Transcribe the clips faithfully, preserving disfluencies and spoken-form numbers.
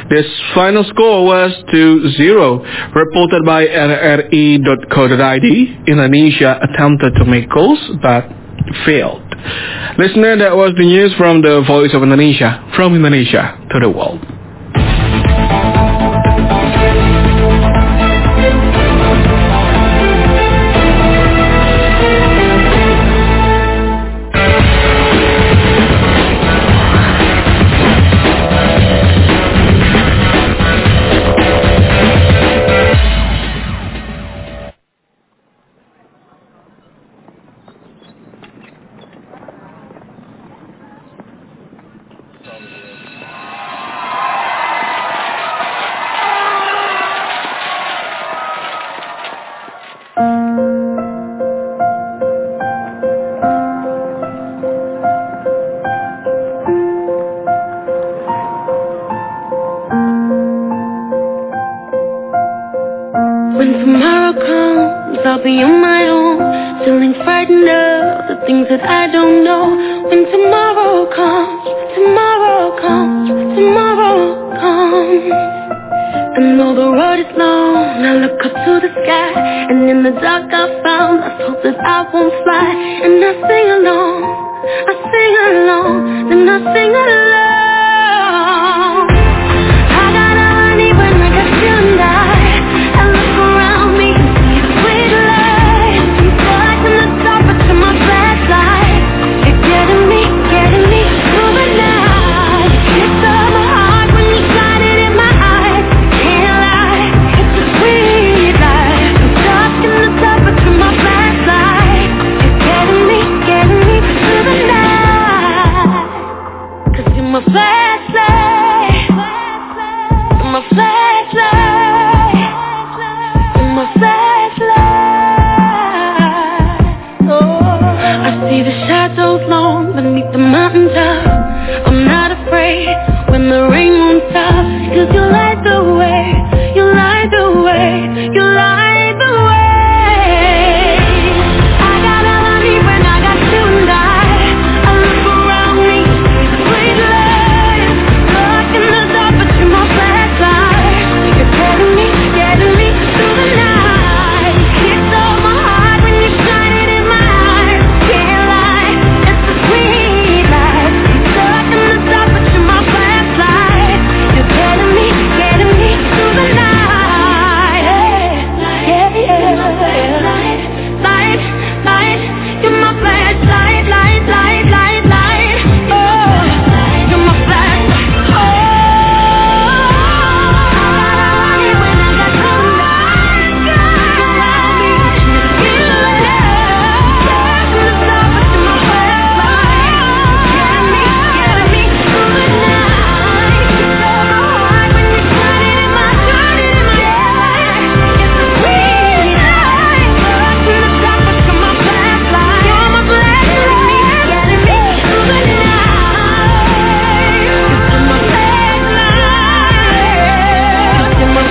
This final score was two zero. Reported by R R I dot co dot I D, Indonesia attempted to make goals but failed. Listener, that was the news from the Voice of Indonesia, from Indonesia to the world. When tomorrow comes, I'll be on my own, feeling frightened of the things that I don't know. When tomorrow comes, tomorrow comes, tomorrow comes. And though the road is long, I look up to the sky, and in the dark I found I hope that I won't fly. And I sing along, I sing along, then I sing along. I got all I need when I got you and I. I look around me and see a sweet light. I'm stuck in the dark, but you're my flashlight. You're getting me, getting me through the night. You stole my heart when you shine it in my eyes. Can't lie, it's a sweet light. I'm stuck in the dark, but you're my flashlight. You're getting me, getting me through the night. 'Cause you're my flashlight. You're my flashlight. You're my flashlight. Oh, I see the shadows long beneath the mountaintop. I'm not afraid when the rain won't stop. 'Cause you light the way, you light the way, you light the way. I got all I need when I got you and I. I look around me, see the sweet light. Stuck in the dark, but you're my flashlight. You're getting me, getting me through the night. You stole my heart when you shine it in my eyes. Can't lie, it's a sweet light. I'm stuck in the dark, but you're my flashlight. You're getting me, getting me through the night. Yeah, yeah, light, light, light. You're my flashlight, light, light, light, light. Oh, you're my flashlight. Oh, when I got you and I, you love me, in the dark, but you're my flashlight. Getting me, getting me through the night. You stole my heart when you shine it in my, shine it in my eyes. It's a sweet light. Stuck in the dark, but you're my flashlight. You're my flashlight. Getting me through the night. You're my flashlight. You're my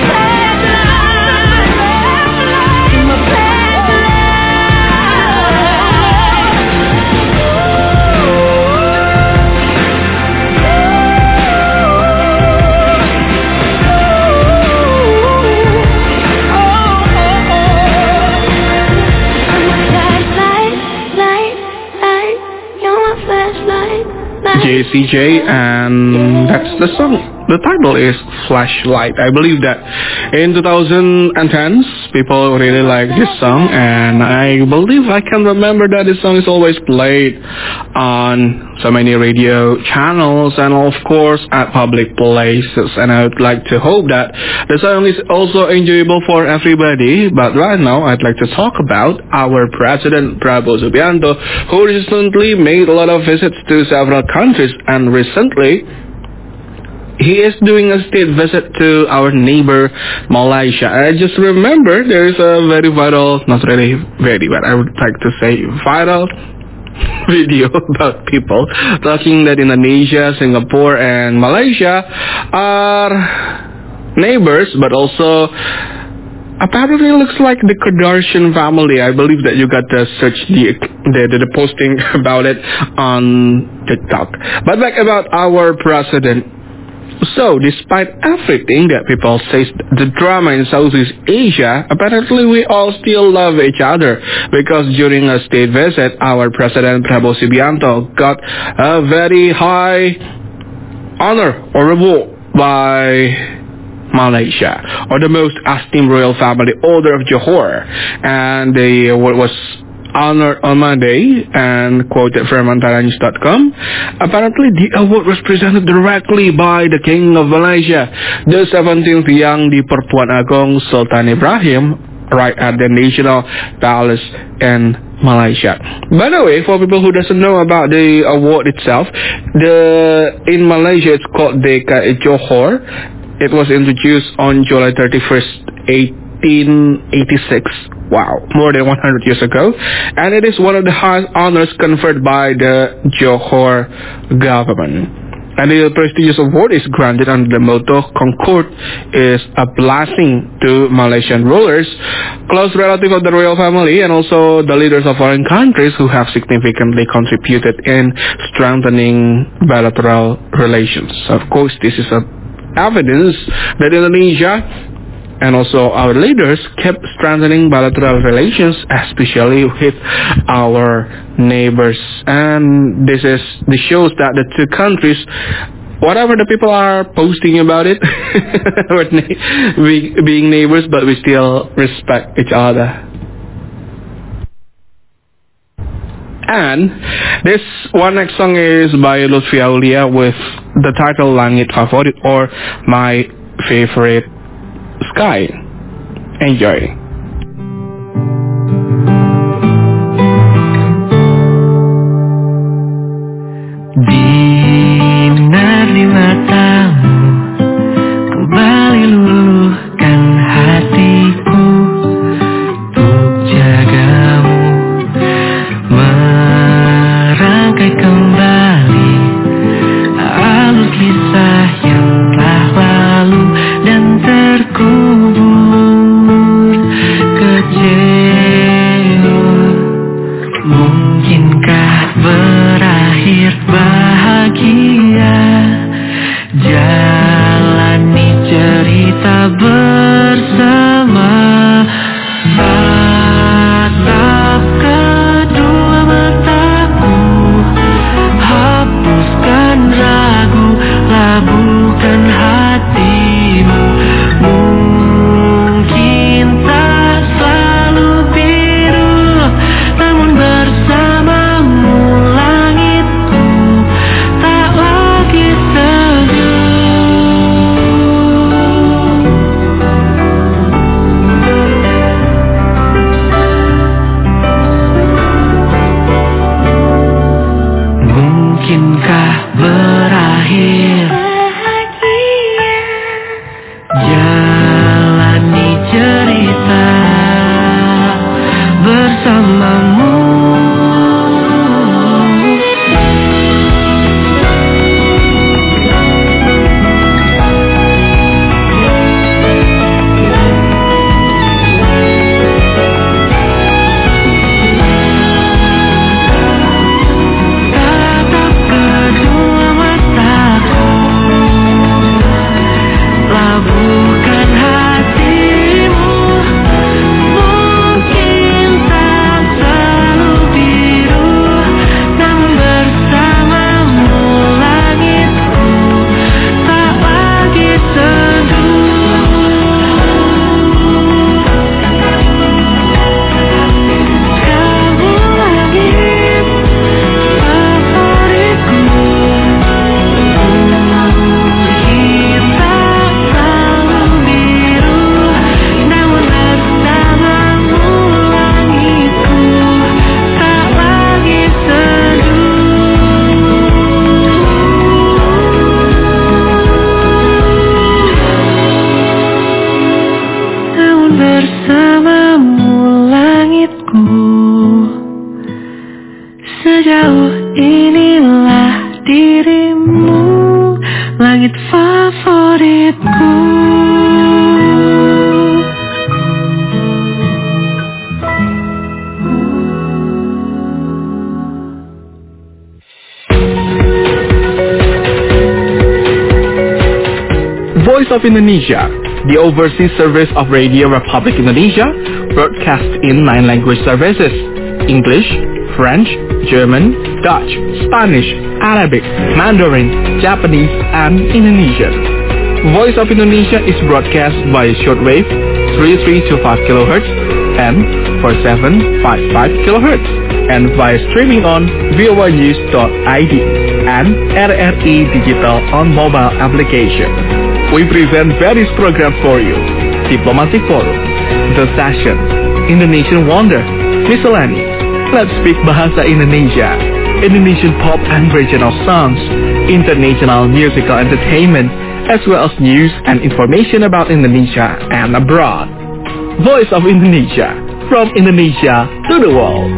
flashlight. You're my J C J, and that's the song. The title is Flashlight. I believe that in twenty tens, people really like this song, and I believe I can remember that this song is always played on so many radio channels and of course at public places, and I would like to hope that the song is also enjoyable for everybody. But right now I'd like to talk about our President Prabowo Subianto, who recently made a lot of visits to several countries, and recently he is doing a state visit to our neighbor Malaysia. I just remember there is a very viral, not really very, but I would like to say viral video about people talking that Indonesia, Singapore, and Malaysia are neighbors, but also apparently looks like the Kardashian family. I believe that you got to search the the, the, the posting about it on TikTok. But back about our president. So, despite everything that people say, the drama in Southeast Asia, apparently we all still love each other, because during a state visit, our President Prabowo Subianto got a very high honor or reward by Malaysia, or the most esteemed royal family, Order of Johor, and the award was honored on Monday, and quoted from Antara News dot com. Apparently, the award was presented directly by the King of Malaysia, the seventeenth Yang di Pertuan Agong Sultan Ibrahim, right at the National Palace in Malaysia. By the way, for people who doesn't know about the award itself, the in Malaysia it's called D K I Johor. It was introduced on July thirty-first, eighteen eighty-six. Wow, more than one hundred years ago. And it is one of the highest honors conferred by the Johor government. And the prestigious award is granted under the motto, Concord is a blessing to Malaysian rulers, close relative of the royal family, and also the leaders of foreign countries who have significantly contributed in strengthening bilateral relations. Of course, this is a evidence that Indonesia and also our leaders kept strengthening bilateral relations, especially with our neighbors. And this is this shows that the two countries, whatever the people are posting about it, we're na- we being neighbors, but we still respect each other. And this one next song is by Lutfi Aulia with the title Langit Favorit, or My Favorite Sky. Enjoy. Binar di matamu, kembali luluhkan hatiku untuk jagamu, merangkai kembali alur kisah yang telah lalu dan terkubur kecewa. Mungkinkah berakhir bahagia, jalani cerita bersama. Tatap kedua mataku, hapuskan ragu, labuhkan hatimu. Mungkin tak selalu biru, namun bersamamu langitku tak lagi sejuk. Voice of Indonesia, the overseas service of Radio Republic Indonesia, broadcasts in nine language services: English, French, German, Dutch, Spanish, Arabic, Mandarin, Japanese, and Indonesian. Voice of Indonesia is broadcast via shortwave three three two five kilohertz and four seven five five kilohertz, and via streaming on voa news dot I D and R R I Digital on mobile application. We present various programs for you: Diplomatic Forum, The Session, Indonesian Wonder, Miscellany, Let's Speak Bahasa Indonesia, Indonesian pop and regional songs, international musical entertainment, as well as news and information about Indonesia and abroad. Voice of Indonesia, from Indonesia to the world.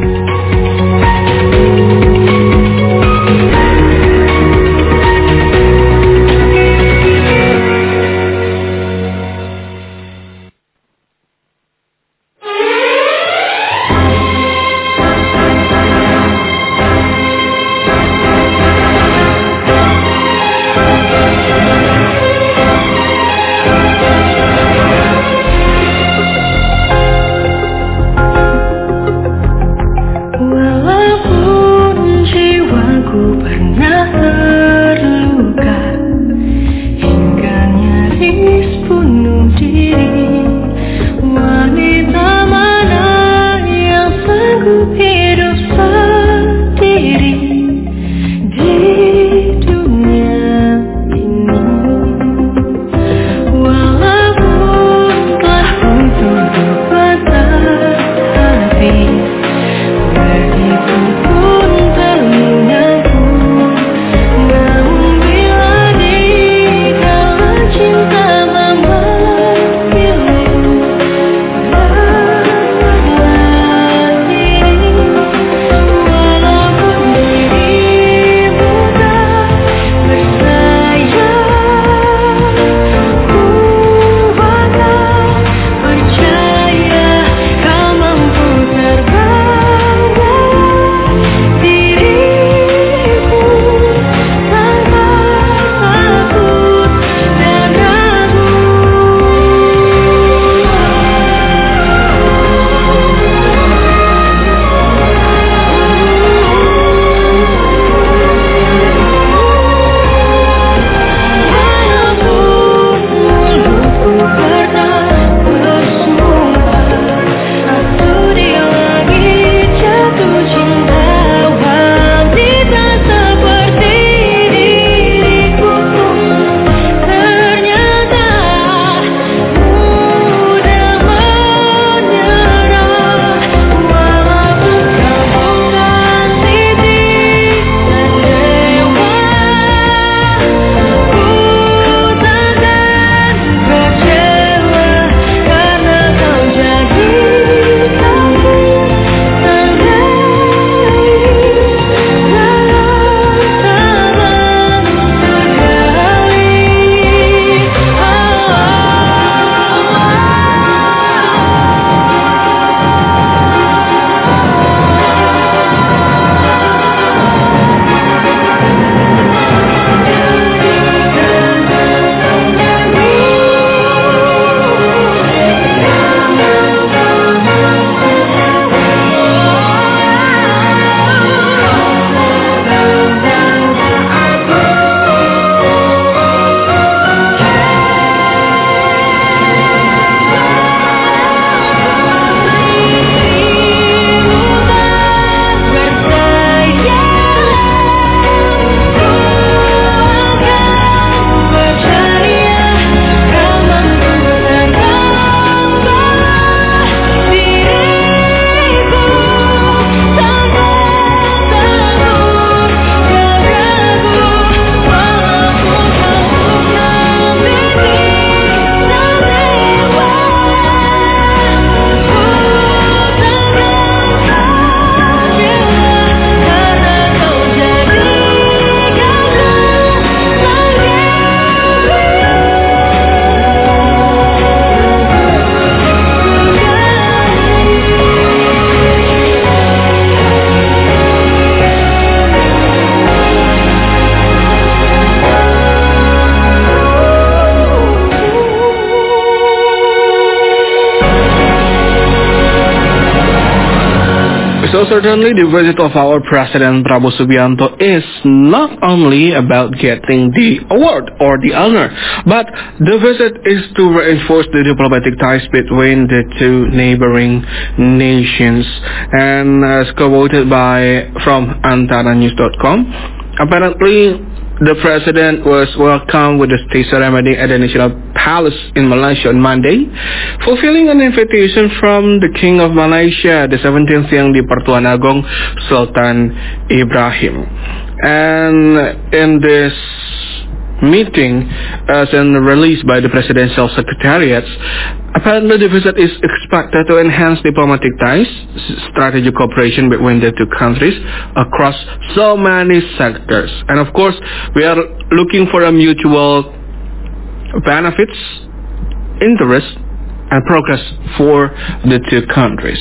So certainly the visit of our President Prabowo Subianto is not only about getting the award or the honor, but the visit is to reinforce the diplomatic ties between the two neighboring nations. And as quoted by from antara news dot com, apparently the president was welcomed with a state ceremony at the National Palace in Malaysia on Monday, fulfilling an invitation from the King of Malaysia, the seventeenth Yang di-Pertuan Agong Sultan Ibrahim. And in this meeting, as in released by the presidential secretariats, apparently the visit is expected to enhance diplomatic ties, strategic cooperation between the two countries across so many sectors. And of course, we are looking for a mutual benefits, interest, and progress for the two countries.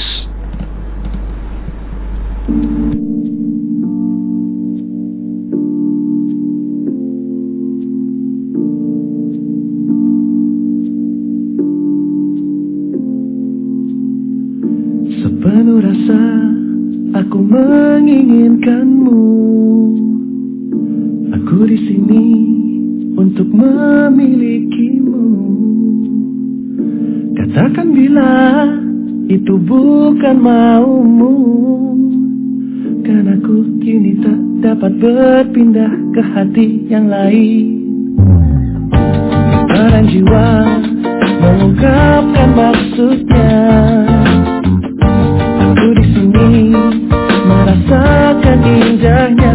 Sepenuh rasa aku menginginkanmu. Aku di sini untuk memilikimu. Katakan bila itu bukan maumu, kan aku kini tak dapat berpindah ke hati yang lain. Orang jiwa mengungkapkan maksudnya. Aku di sini merasakan indahnya.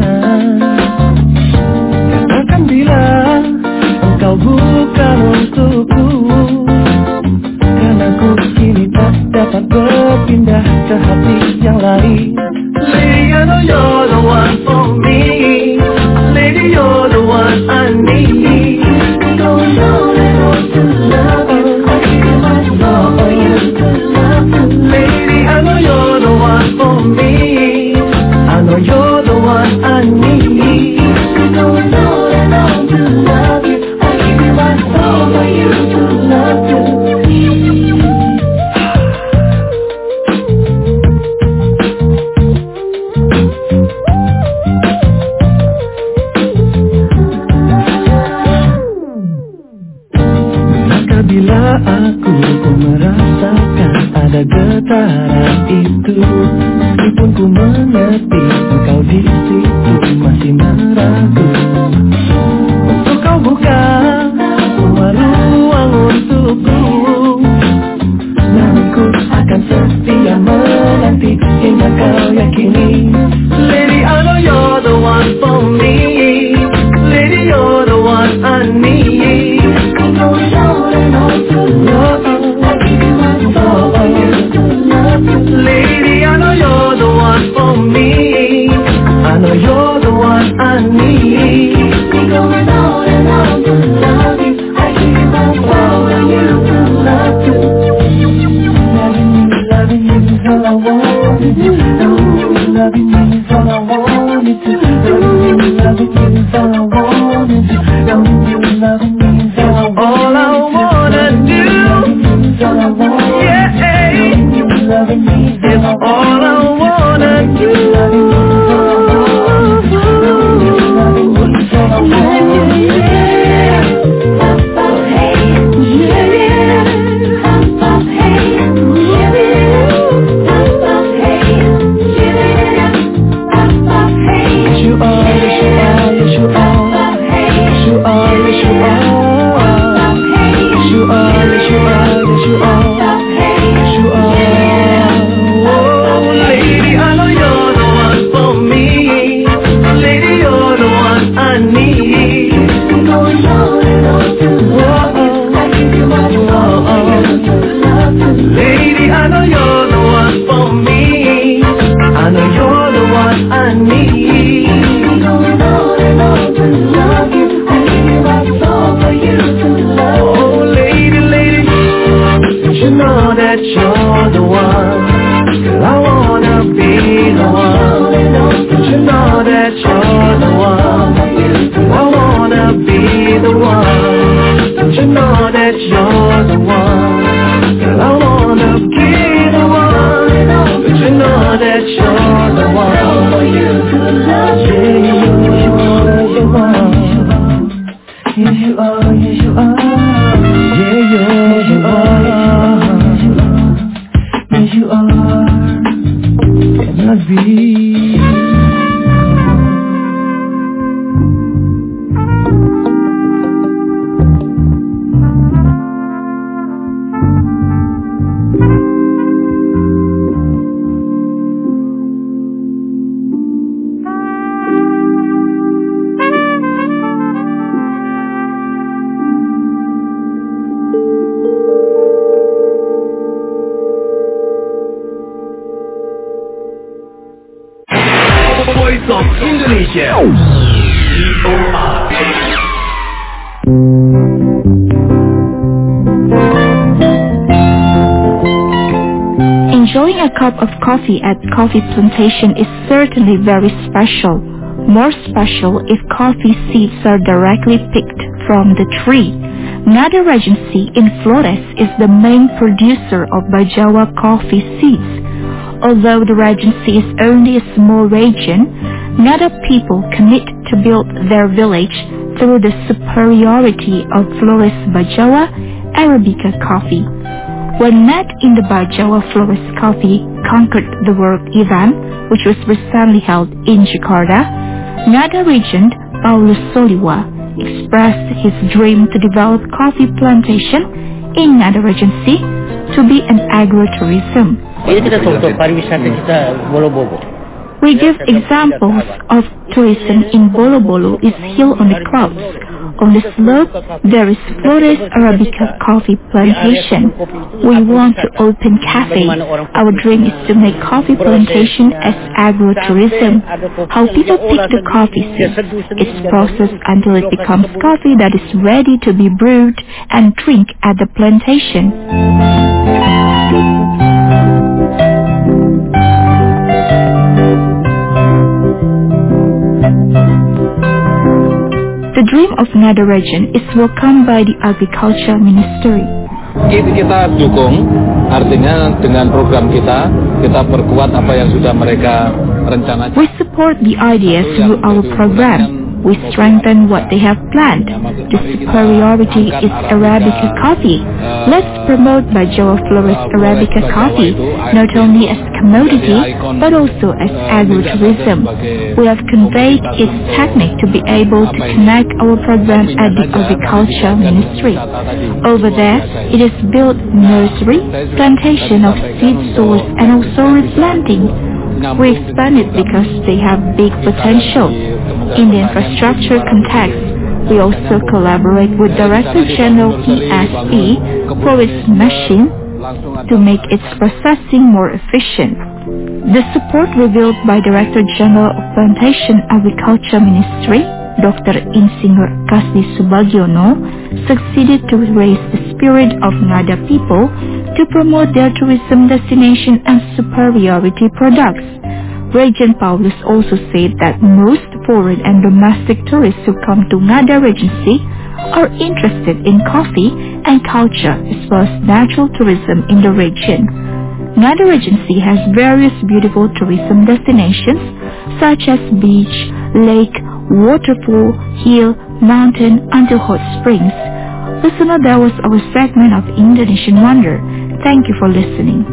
Katakan bila engkau bukan untukku, karena aku kini tak dapat berpindah ke hati yang lain. Lady, I know you're the one for me. Lady, you're the one I need. Going on and on to love you. I give my soul for you to love you. Lady, I know you're the one for me. I know you're the one I need. Going on and on to love you. I give my soul for you to love you. Bila aku ku merasakan ada getaran itu, meskipun ku mengerti engkau di situ masih meragu. Untuk kau buka semua ruang untukku, namun ku akan setia menanti hingga kau yakini. Lady, I know you're the one for me. Lady, you're the one I need. Lady, I know you're the one for me. I know you're the one I need. Going on and on to love you. I give my soul for you to love you. Loving you, loving you is all I want. Loving you, loving you is all I wanted to. Loving you, loving you is all I wanted to. Loving you, loving you is all I wanted to. All I wanna do. All I want, yeah, loving you, loving me is all I wanna do. Loving you is all I want, loving you, loving me is all I want. Yeah, up, up, hey, yeah, up, up, hey, yeah, up, up, hey, yeah, up, up, hey. Yes you are, yes you are, yes you are, yes you are, yes you are. Yes you are, yes you are, yes you are. Yes you are. Oh, lady, I know you're the one for me. Lady, you're the one I need. Going on and on to love you. I give you my soul for you to love you. Lady, I know you're the one for me. I know you're the one I need. Going on and on to love you. I give you my soul for you to love you. Oh, lady, lady, don't you know that you're the one? Girl, I wanna be the one. Don't you know that you're the one? I wanna be the one. Don't you know that you're the one? Girl, I wanna be the one. Don't you know that you're you are, yes you are. Yeah, yes you are, yes you are. Cannot be. Voice of Indonesia. Enjoying a cup of coffee at coffee plantation is certainly very special. More special if coffee seeds are directly picked from the tree. Nada Regency in Flores is the main producer of Bajawa coffee seeds. Although the Regency is only a small region, Nada people commit to build their village through the superiority of Flores Bajawa Arabica coffee. When met in the Bajawa Flores Coffee Conquered the World event, which was recently held in Jakarta, Nada Regent Paulus Soliwa expressed his dream to develop coffee plantation in Nada Regency to be an agrotourism. Ini kita contoh pariwisata kita Bolo-Bolo. We give examples of tourism in Bolo-Bolo is hill on the clouds. On the slope, there is Flores Arabica coffee plantation. We want to open cafe. Our dream is to make coffee plantation as agrotourism. How people pick the coffee seeds, its process until it becomes coffee that is ready to be brewed and drink at the plantation. The dream of Nada Region is welcomed by the Agriculture Ministry. Kita dukung, artinya dengan program kita, kita perkuat apa yang sudah mereka rencanakan. We support the ideas through our program. We strengthen what they have planned. The superiority is Arabica coffee. Let's promote Bajawa Flores Arabica coffee, not only as commodity, but also as agrotourism. We have conveyed its technique to be able to connect our program at the Agriculture Ministry. Over there, it is built nursery, plantation of seed stores, and also replanting. We expand it because they have big potential. In the infrastructure context, we also collaborate with Director General P S E for its machine to make its processing more efficient. The support revealed by Director General of Plantation Agriculture Ministry, Doctor Insinyur Kasdi Subagiono, succeeded to raise the spirit of Nada people to promote their tourism destination and superiority products. Regent Paulus also said that most foreign and domestic tourists who come to Nada Regency are interested in coffee and culture as well as natural tourism in the region. Nada Regency has various beautiful tourism destinations such as beach, lake, waterfall, hill, mountain, until hot springs. Listener, that was our segment of Indonesian Wonder. Thank you for listening.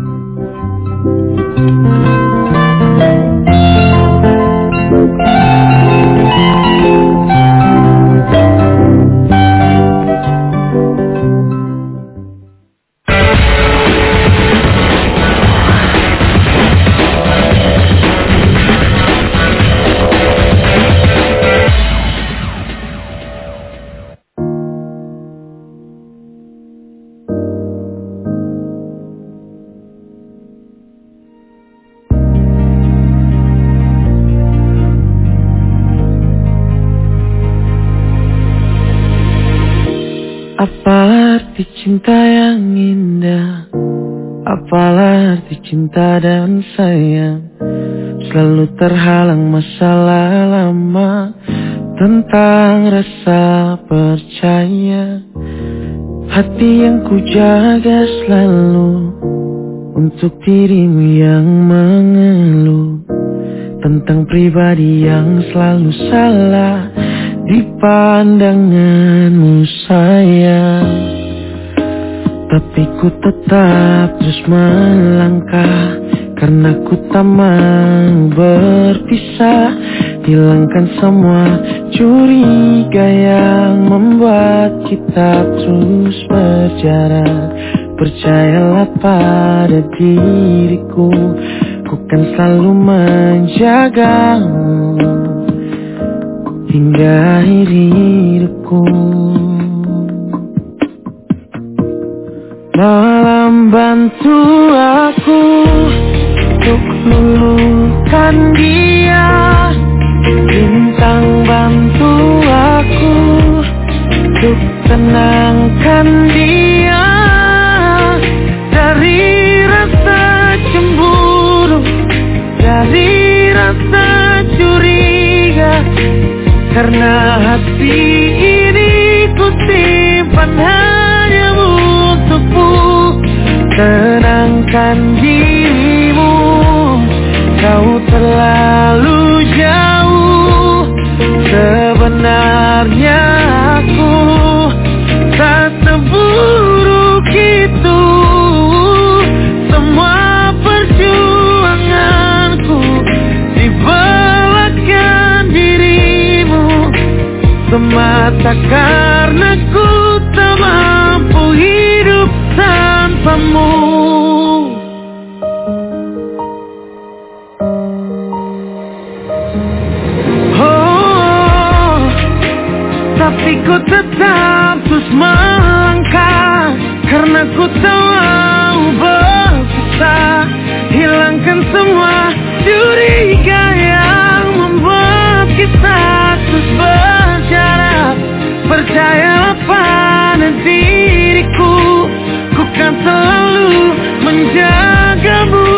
Apalah arti cinta yang indah, apalah arti cinta dan sayang. Selalu terhalang masalah lama tentang rasa percaya. Hati yang ku jaga selalu untuk dirimu yang mengeluh tentang pribadi yang selalu salah di pandanganmu sayang, tapi ku tetap terus melangkah, karena ku tak mau berpisah. Hilangkan semua curiga yang membuat kita terus berjarak. Percayalah pada diriku, ku kan selalu menjagamu hingga akhir hidupku. Malam bantu aku untuk luluhkan dia, bintang bantu aku untuk tenangkan dia dari rasa cemburu, dari rasa curiga, karena hati ini ku simpan hanya untukmu. Tenangkan dirimu, kau terlalu jauh. Sebenarnya aku tak seburuk itu. Semua perjuanganku di belakang dirimu, semata karena ku tak mampu hidup tanpamu. Oh, tapi ku tetap terus melangkah, karena ku tak mau berpisah. Hilangkan semua curiga yang membuat kita terus berjarak. Percayalah pada diriku, ku kan selalu menjagamu.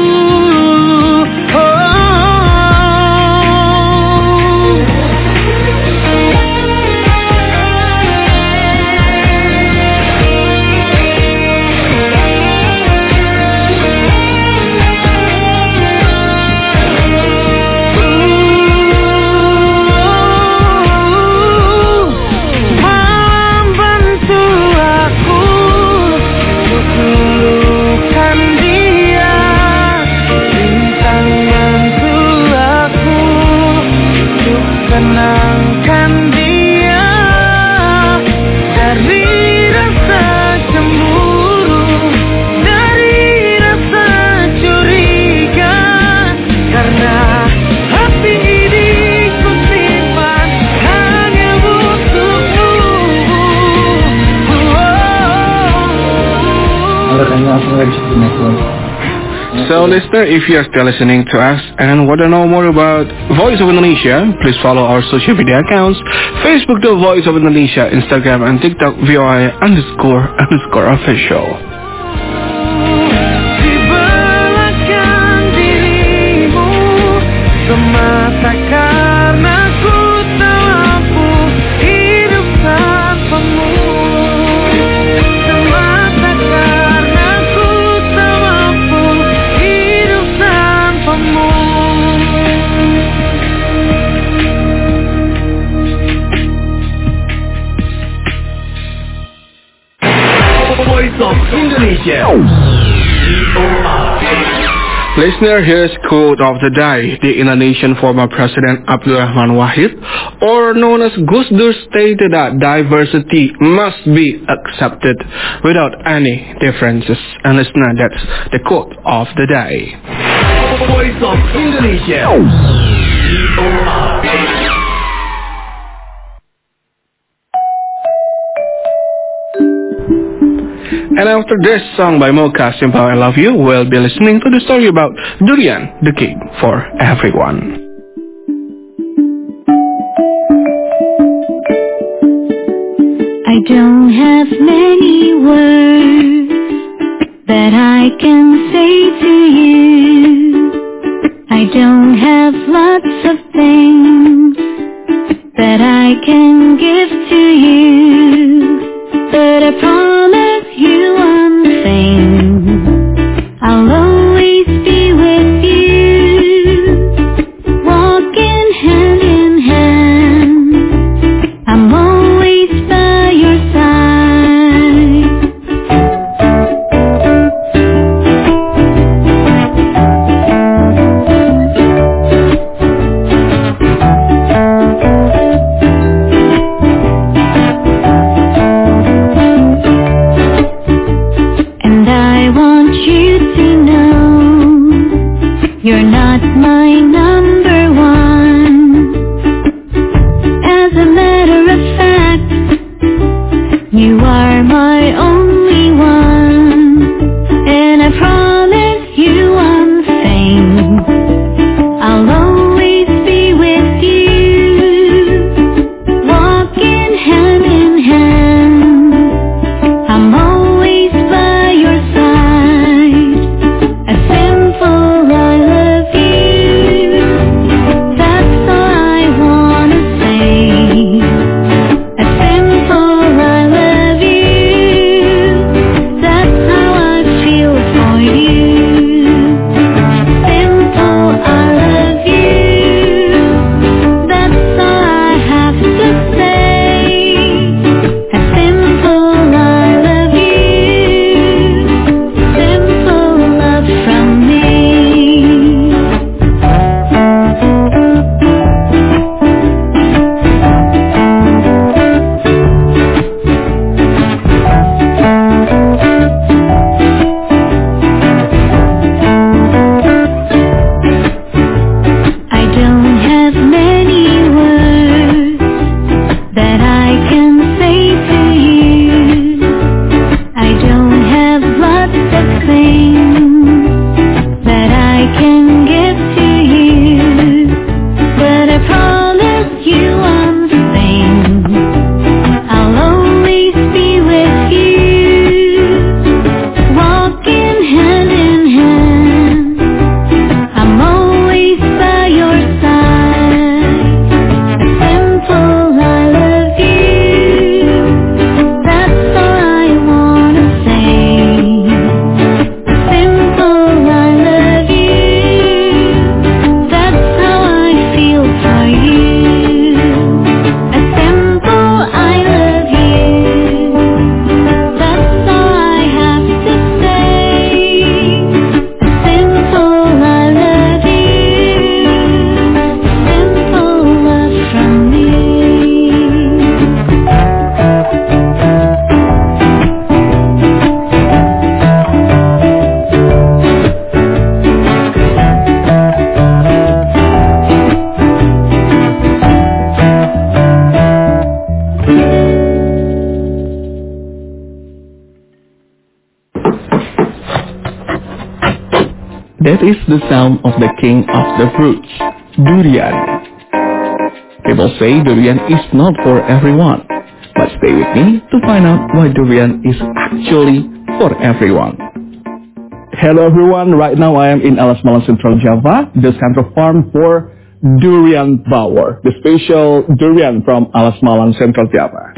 Tenangkan dia dari rasa cemburu, dari rasa curiga, karena hati ini ku simpan hanya untukmu. So listener, if you are still listening to us and want to know more about Voice of Indonesia, please follow our social media accounts: Facebook The Voice of Indonesia, Instagram and TikTok V O I underscore underscore official. Di belakang dirimu, semata karena ku tak mampu hidup tanpamu. Semata karena ku tak mampu hidup tanpamu. Voice of Indonesia. Listener, here's quote of the day. The Indonesian former President Abdurrahman Wahid, or known as Gus Dur, stated that diversity must be accepted without any differences. And listener, that's the quote of the day. Voice of Indonesia. And after this song by Mocha, Simple I Love You, we'll be listening to the story about durian, the cake for everyone. I don't have many words that I can say to you. I don't have lots of things that I can give to you, but I promise you one thing: I'll always be with you, walking hand in hand. You're not my number one. As a matter of fact, you are my only one. And I promise you one thing, I'll always be with you, walking hand in hand. I'm always by your side. A simple I love you, that's all I wanna say. A simple I love you, that's how I feel for you. Simple I love you, that's all I have to say. A simple I love you, simple love from me. I don't have many words that I can say to you. I don't have lots of things that I can give to you. But I promise you one thing, I'll always be with you, walking hand in hand. I'm always by your side. A simple I love you, that's all I wanna say. A simple I love you, that's how I feel for you. A simple I love you, that's all I have to say. A simple I love you, simple love from me. That is the sound of the king of the fruits, durian. People say durian is not for everyone, but stay with me to find out why durian is actually for everyone. Hello everyone, right now I am in Alas Malang, Central Java, the central farm for durian Bawor, the special durian from Alas Malang, Central Java.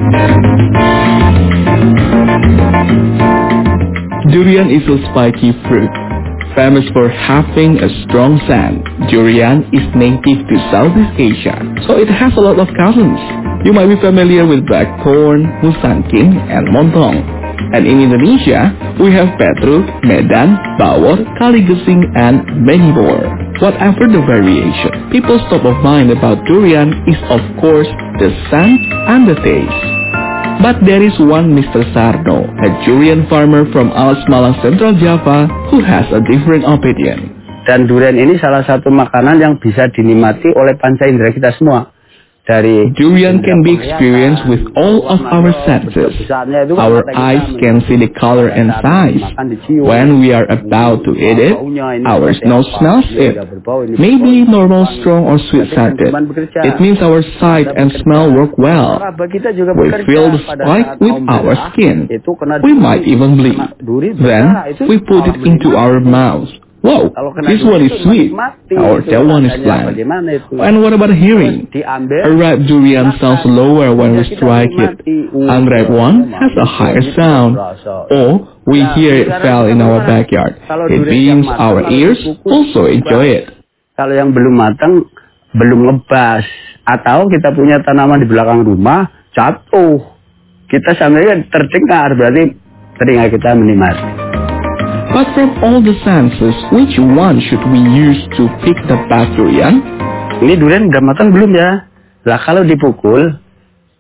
Durian is a spiky fruit. Famous for having a strong scent, durian is native to Southeast Asia, so it has a lot of cousins. You might be familiar with blackthorn, musangking, and montong. And in Indonesia, we have Petrus, Medan, Bawor, Kaligesing, and many more. Whatever the variation, people's top of mind about durian is of course the scent and the taste. But there is one Mister Sarno, a durian farmer from Alas Malang, Central Java, who has a different opinion. Dan durian ini salah satu makanan yang bisa dinikmati oleh panca indera kita semua. Dari durian can be experienced with all of our senses. Our eyes can see the color and size. When we are about to eat it, our nose smells it. Maybe normal, strong, or sweet-scented. It means our sight and smell work well. We feel the spike with our skin. We might even bleed. Then we put it into our mouths. Wow, this one is sweet, or that one is bland. And what about hearing? A ripe durian sounds lower when we strike it. Unripe one has a higher sound. Or we hear it fell in our backyard. It means our ears also enjoy it. Kalau yang belum matang, belum ngebas. Atau kita punya tanaman di belakang rumah, jatuh. Kita sambil terdengar, berarti telinga kita menikmati. But from all the senses, which one should we use to pick the best durian? Ini durian udah matang belum ya? Lah kalau dipukul,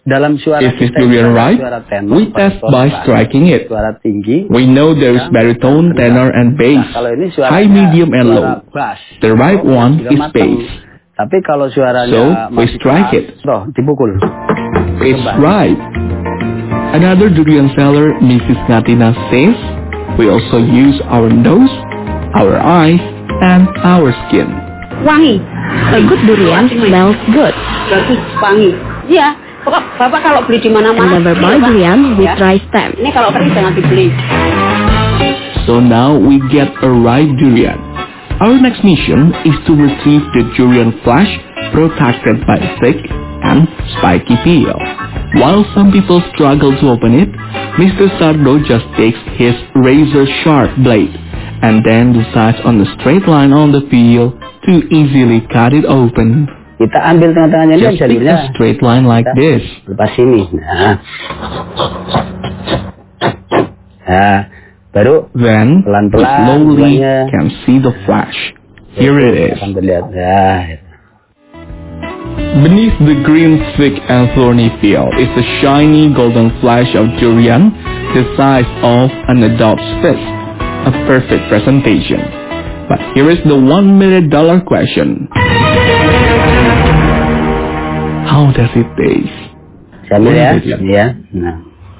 dalam suara If it's kita durian ripe, suara tenor, we test by striking it. suara tinggi. We know there is baritone, tenor, and bass, Nah, kalau ini suaranya high, medium, and low. suara bass. The right one Sudah is matang. bass. Tapi kalau suaranya So, we masih strike keras, it. Toh, dipukul. It's Kembali. ripe. Another durian seller, Missus Ngatina, says we also use our nose, our eyes, and our skin. Wangi. A good durian smells good. Bagus, wangi. Iya. Pokok Bapak kalau beli di mana-mana. And never buy durian with ya. dry stem. Ini kalau kering jangan dibeli. So now we get a ripe durian. Our next mission is to retrieve the durian flesh protected by thick and spiky peel. While some people struggle to open it, Mister Sardo just takes his razor-sharp blade and then decides on the straight line on the peel to easily cut it open. Kita ambil tengah-tengahnya ini Just take a straight line like this. Lepas ini. Nah. Nah, baru Then, we pelan-pelan slowly buahnya. can see the flash. Here it is. Akan terlihat. Nah. Beneath the green, thick, and thorny peel is the shiny golden flesh of durian, the size of an adult's fist. A perfect presentation. But here is the one million dollar question. How does it taste? Sambil ya. What is it? Ya. Nah.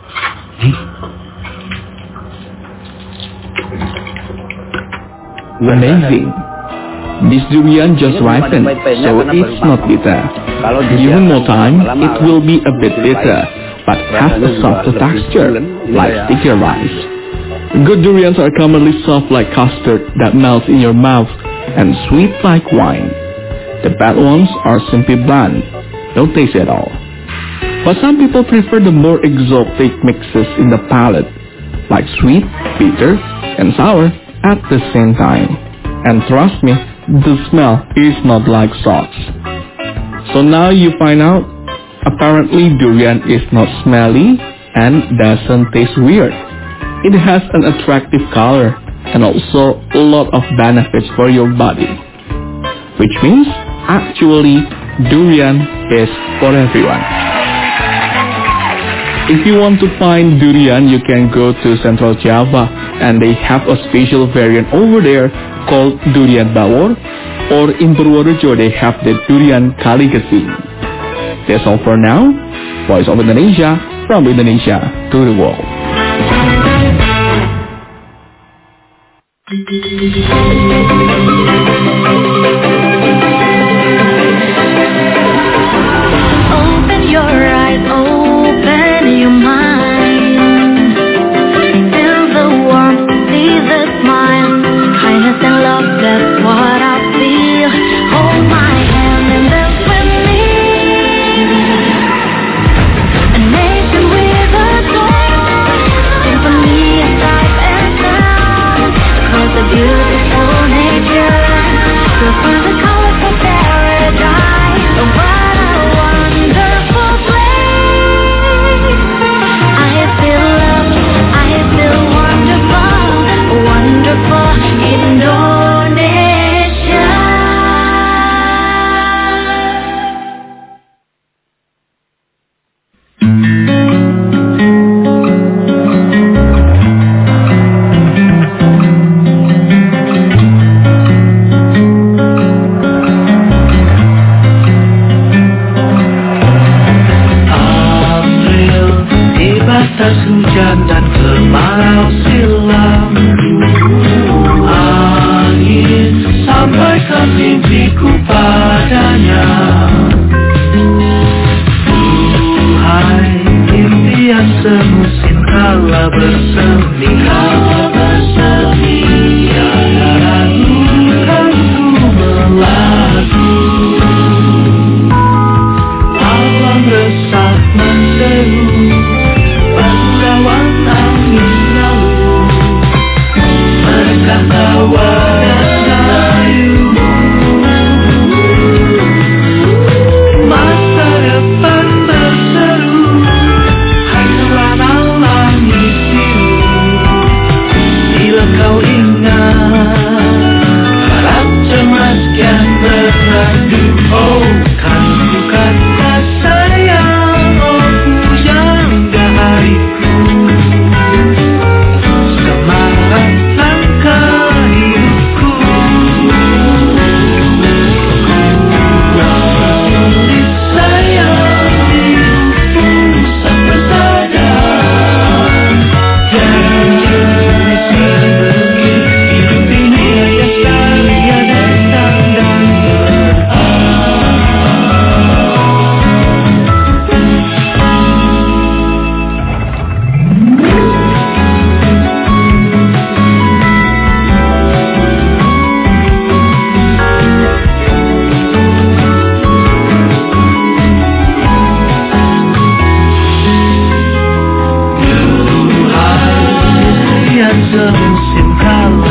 Amazing. This durian just ripened, so it's not bitter. Given more time, it will be a bit bitter, but has a softer texture, like sticky rice. Good durians are commonly soft like custard that melts in your mouth, and sweet like wine. The bad ones are simply bland, no taste at all. But some people prefer the more exotic mixes in the palate, like sweet, bitter, and sour at the same time. And trust me, the smell is not like sauce. So now you find out, apparently durian is not smelly and doesn't taste weird. It has an attractive color and also a lot of benefits for your body. Which means, actually, durian is for everyone. If you want to find durian, you can go to Central Java and they have a special variant over there called durian bawor, or in Purworejo they have the durian kaligesing. That's all for now. Voice of Indonesia, from Indonesia to the world. Open your eyes, open your mind. Feel the warmth, see the smile. Kindness and love, that's what I feel. Hold my hand and dance with me. A nation with a joy. Symphony of sight and sound. Cause the beautiful nature. Feel for the colorful paradise. Oh, what a wonderful place. I feel love, I feel wonderful, wonderful Indonesia. April di batas hujan dan kemarau silam. Angin sampaikan mimpiku padanya. Duhai impian semusim kala bersemi. Kala bersemi. Tiada ragukan ku melaju. Alam resah menseru, Bengawan angin lalu, mereka tawa dan sayu. Masa depan berseru, hai telan langit biru.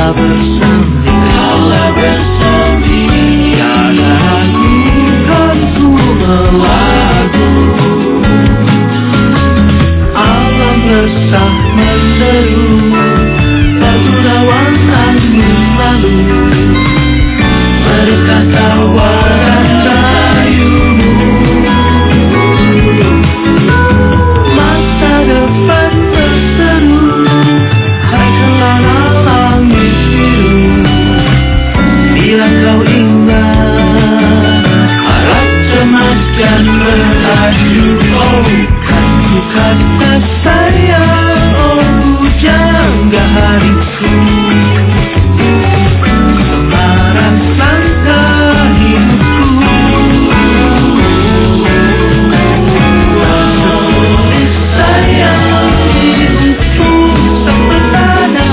kaulah bersemi, kaulah bersemi, tiada ragukan ku melagu. Alam resah menderu, pergurauan angin lalu, mereka tawa dan rayumu. Masa depan berseru, hai kelana langit biru. Bila kau ingat, harap cemas dan beraju. Oh, kan ku kata sayang, oh bujangga hariku. Semarak sangka hidupku, tulis sayang hidupku sempurna.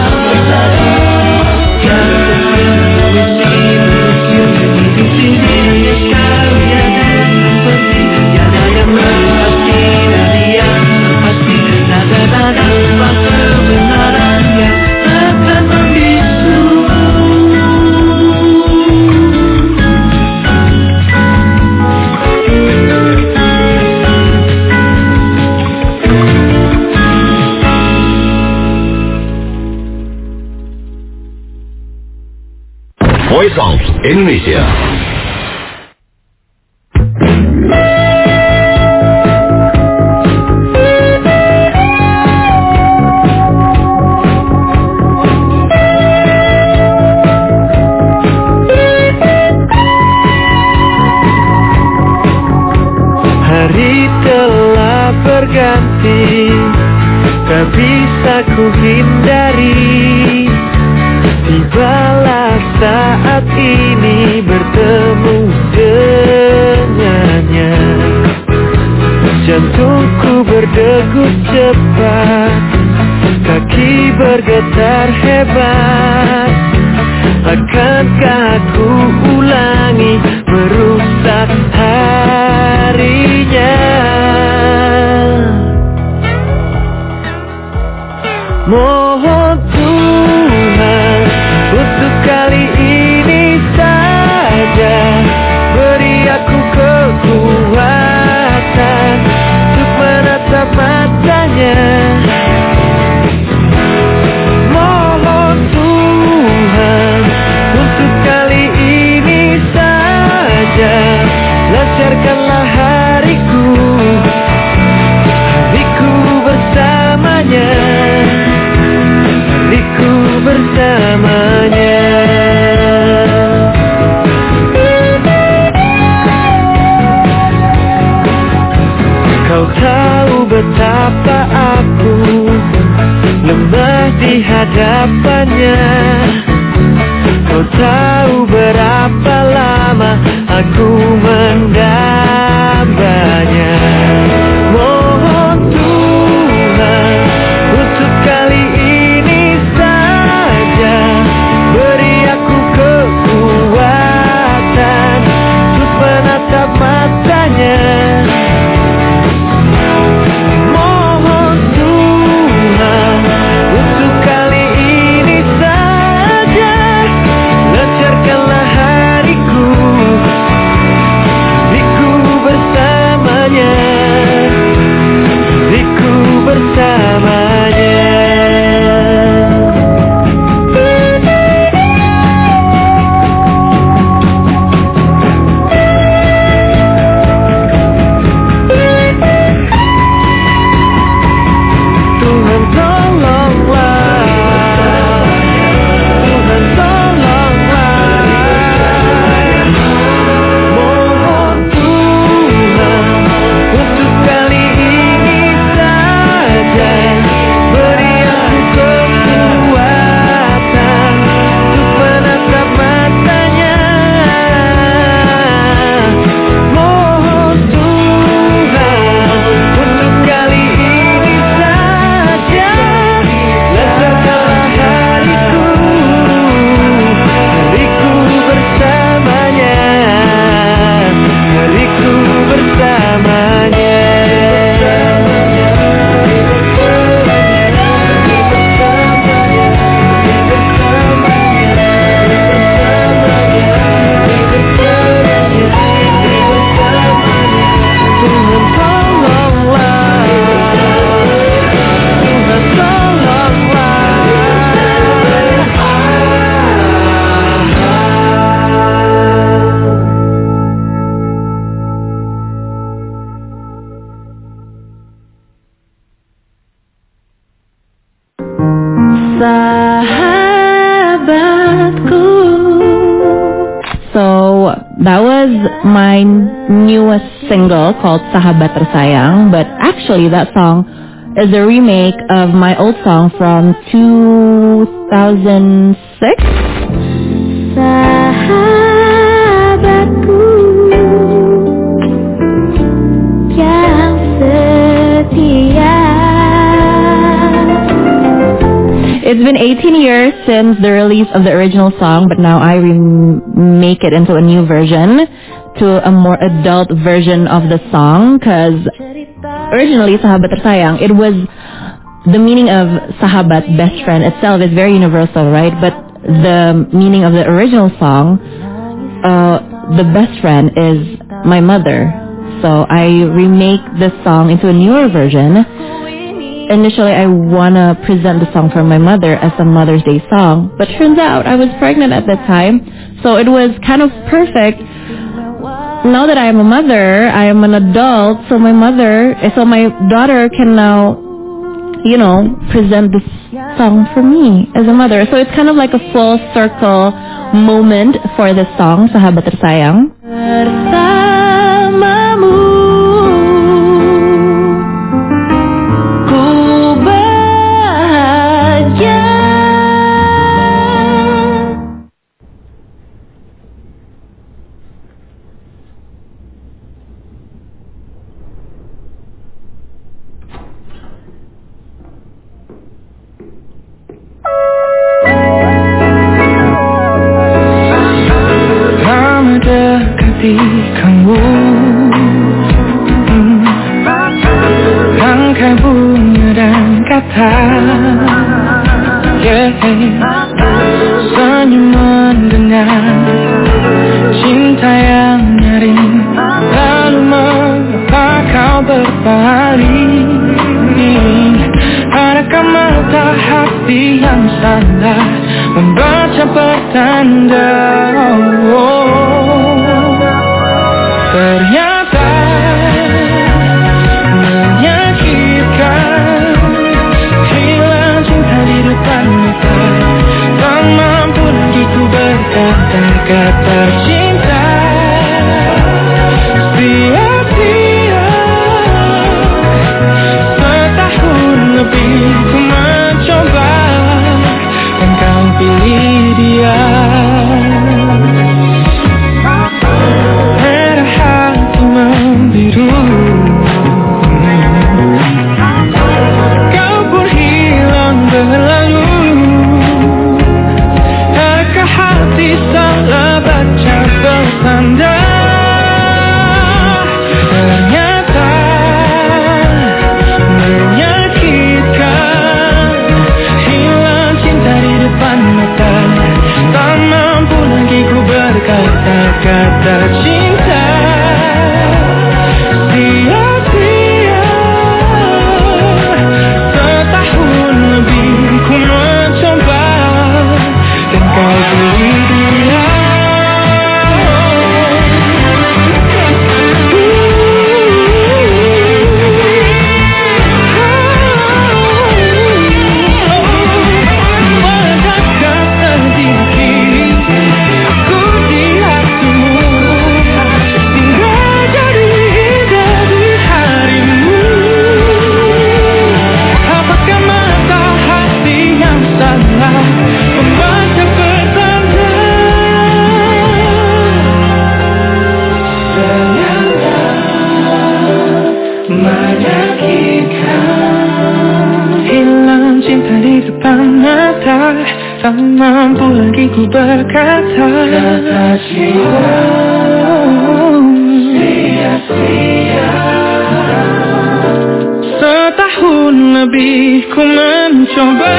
Voice of Indonesia. Hari telah berganti, tak bisa ku hindari. Tibalah saat ini bertemu dengannya. Jantungku berdegup cepat, kaki bergetar hebat. Akankah aku ulangi merusak harinya? Mohon Tuhan, untuk kali ini saja beri aku kekuatan untuk menatap matanya. Mohon Tuhan, untuk kali ini saja lancarkanlah hariku, hariku bersamanya, hariku bersamanya. Kau tahu betapa aku lemah di hadapannya. Kau tahu berapa lama aku mendambanya. Mohon Tuhan, untuk kali ini saja beri aku kekuatan untuk menatap matanya. Mohon Tuhan, untuk kali ini saja lancarkanlah hariku, that was my newest single called Sahabat Tersayang, but actually that song is a remake of my old song from two thousand six. Sahabatku yang setia. It's been eighteen years since the release of the original song, but now I remake it into a new version, to a more adult version of the song, because originally Sahabat Tersayang, it was the meaning of sahabat, best friend itself is very universal, right? But the meaning of the original song, uh, the best friend is my mother. So I remake this song into a newer version. Initially, I want to present the song for my mother as a Mother's Day song, but turns out I was pregnant at that time, so it was kind of perfect. Now that I am a mother, I am an adult, so my mother, so my daughter can now, you know, present this song for me as a mother. So it's kind of like a full circle moment for this song, Sahabat Tersayang. Bersamamu kamu, hmm. Rangkai bunga dan kata, yeah. Senyuman dengan cinta yang nyaring, lalu mengapa kau berpaling? Adakah mata hati yang salah membaca pertanda? Oh. Ternyata menyakitkan, hilang cinta di depan mata, tak mampu lagi ku berkata-kata cinta. Sia-sia, setahun lebih ku mencoba, dan kau pilih dia. Kau pun hilang berlalu. Adakah hati salah baca petanda? Ternyata menyakitkan, hilang cinta di depan mata, tak mampu lagi ku berkata-kata cinta. Sia-sia, setahun lebih ku mencoba, dan kau pilih dia. Walaupun sedikit aku di hatimu, hingga jadi membaca petanda. Ternyata menyakitkan, hilang cinta di depan mata, tak mampu lagi ku berkata kata cinta. Sia-sia, setahun lebih ku mencoba.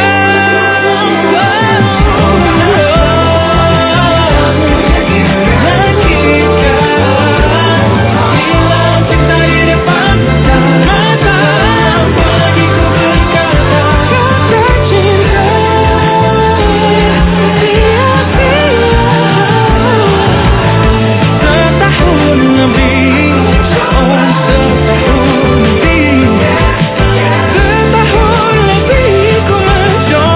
Setahun lebih ku mencoba.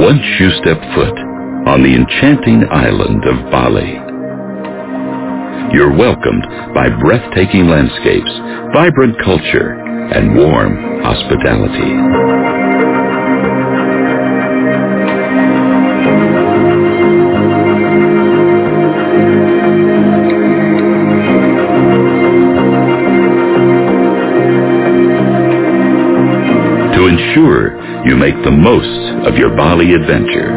once you step foot on the enchanting island of Bali, you're welcomed by breathtaking landscapes, vibrant culture, and warm hospitality. To ensure you make the most of your Bali adventure,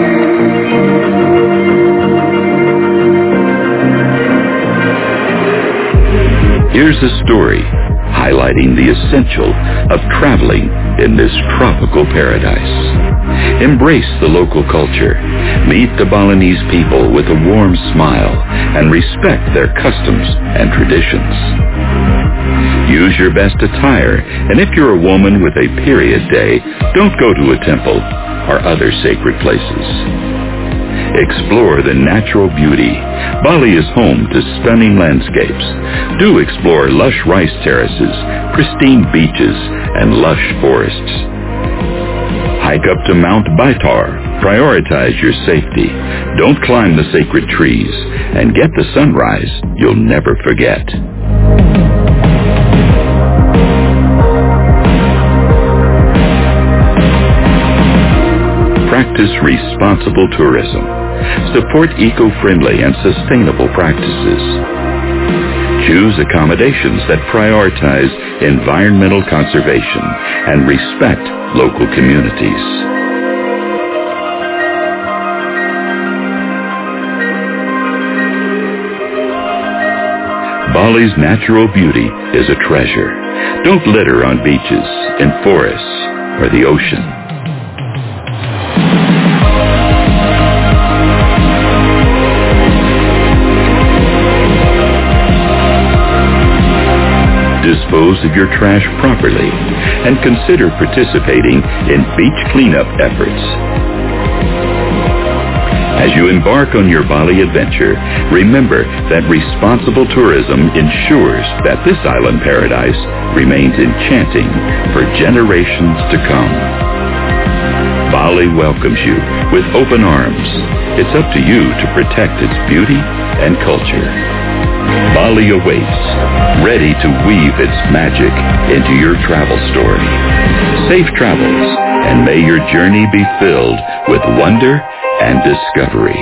here's a story highlighting the essential of traveling in this tropical paradise. Embrace the local culture. Meet the Balinese people with a warm smile and respect their customs and traditions. Use your best attire, and if you're a woman with a period day, don't go to a temple or other sacred places. Explore the natural beauty. Bali is home to stunning landscapes. Do explore lush rice terraces, pristine beaches, and lush forests. Hike up to Mount Baitar. Prioritize your safety. Don't climb the sacred trees, and get the sunrise you'll never forget. Practice responsible tourism. Support eco-friendly and sustainable practices. Choose accommodations that prioritize environmental conservation and respect local communities. Bali's natural beauty is a treasure. Don't litter on beaches, in forests, or the ocean. Dispose of your trash properly and consider participating in beach cleanup efforts. As you embark on your Bali adventure, remember that responsible tourism ensures that this island paradise remains enchanting for generations to come. Bali welcomes you with open arms. It's up to you to protect its beauty and culture. Bali awaits, ready to weave its magic into your travel story. Safe travels, and may your journey be filled with wonder and discovery.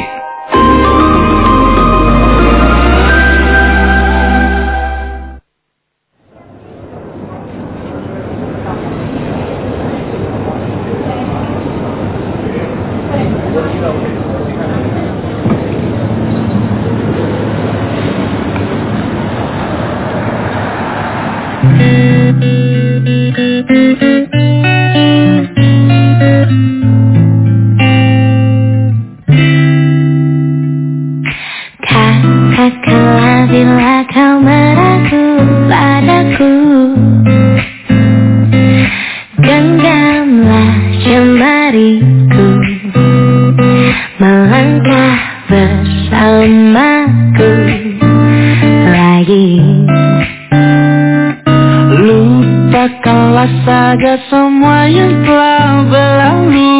Saga semua yang telah berlalu.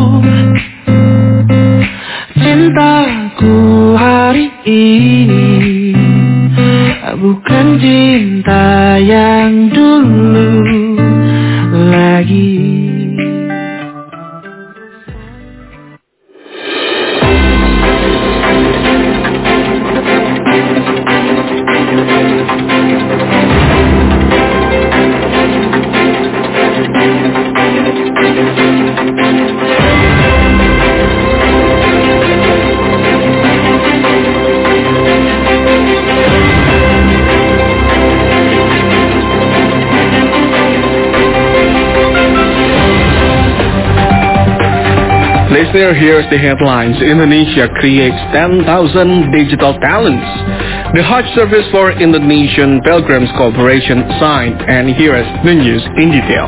Cintaku hari ini bukan cinta yang dulu lagi. Listener, here's the headlines. Indonesia creates ten thousand digital talents. The Hajj Service for Indonesian Pilgrims Corporation signed, and here is the news in detail.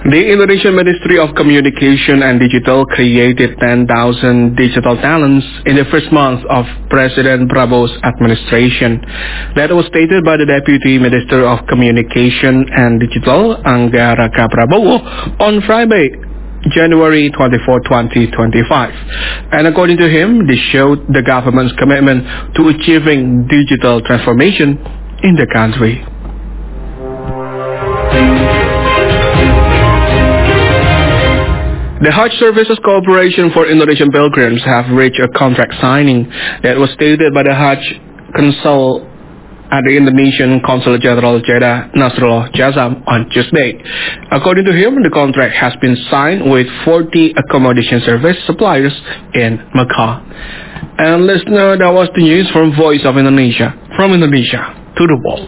The Indonesian Ministry of Communication and Digital created ten thousand digital talents in the first month of President Prabowo's administration. That was stated by the Deputy Minister of Communication and Digital, Angga Raka Prabowo, on Friday, January twenty-fourth, twenty twenty-five. And according to him, this showed the government's commitment to achieving digital transformation in the country. The Hajj Services Corporation for Indonesian Pilgrims have reached a contract signing that was stated by the Hajj Consul at the Indonesian Consul General Jeddah, Nasrullah Jazam, on Tuesday. According to him, the contract has been signed with forty accommodation service suppliers in Mecca. And listener, that was the news from Voice of Indonesia. From Indonesia to the world.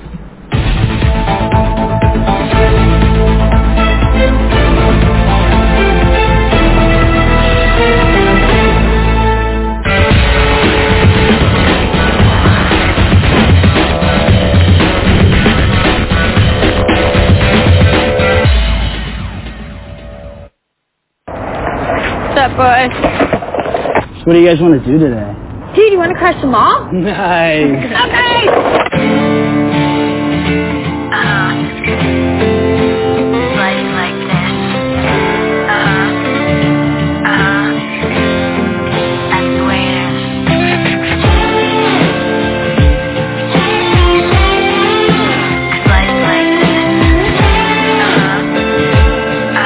Boys. What do you guys want to do today? Dude, you want to crush them all? Nice. Okay. Uh, life like this. Uh-huh. Uh-huh. That's the way it is. Life like this. Uh-huh.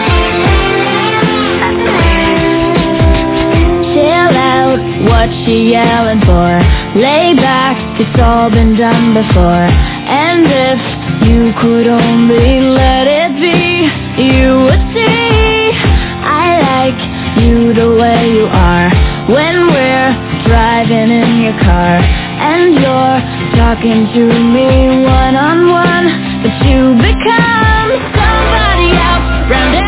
Uh-huh. What she yelling for? Lay back, it's all been done before. And if you could only let it be, you would see I like you the way you are. When we're driving in your car and you're talking to me one on one.